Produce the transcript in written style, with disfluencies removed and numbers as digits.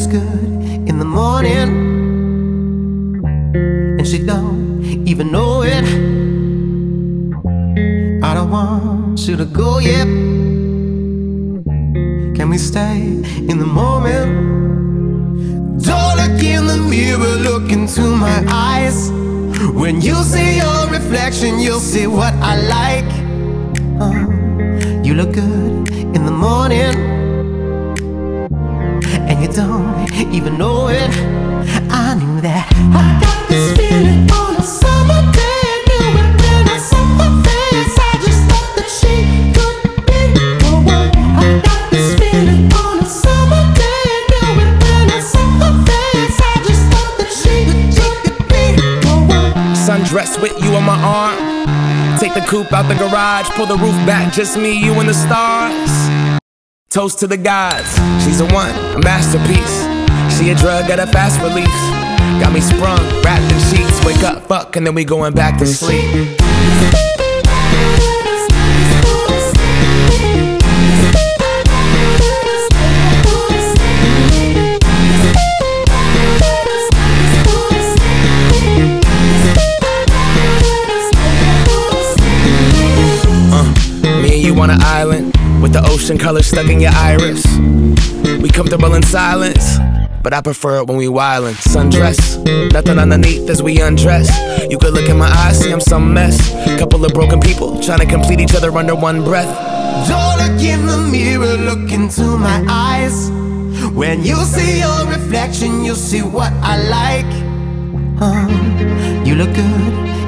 good in the morning, and she don't even know it. I don't want you to go yet. Can we stay in the moment? Don't look in the mirror, look into my eyes. When you see your reflection, you'll see what I like. You look good in the morning, and you don't even know it. I knew that. I got this feeling on a summer day. I knew it when I saw her face. I just thought that she could be the one. I got this feeling on a summer day. I knew it when I saw her face. I just thought that she could be the one. Sundress with you on my arm. Take the coupe out the garage, pull the roof back, just me, you and the stars. Toast to the gods, she's a one, a masterpiece. She a drug at a fast release. Got me sprung, wrapped in sheets. Wake up, fuck, and then we going back to sleep. Me and you on an island with the ocean color stuck in your iris. We comfortable in silence, but I prefer it when we wildin'. Sundress, nothing underneath as we undress. You could look in my eyes, see I'm some mess. Couple of broken people trying to complete each other under one breath. Don't look in the mirror, look into my eyes. When you see your reflection, you'll see what I like. You look good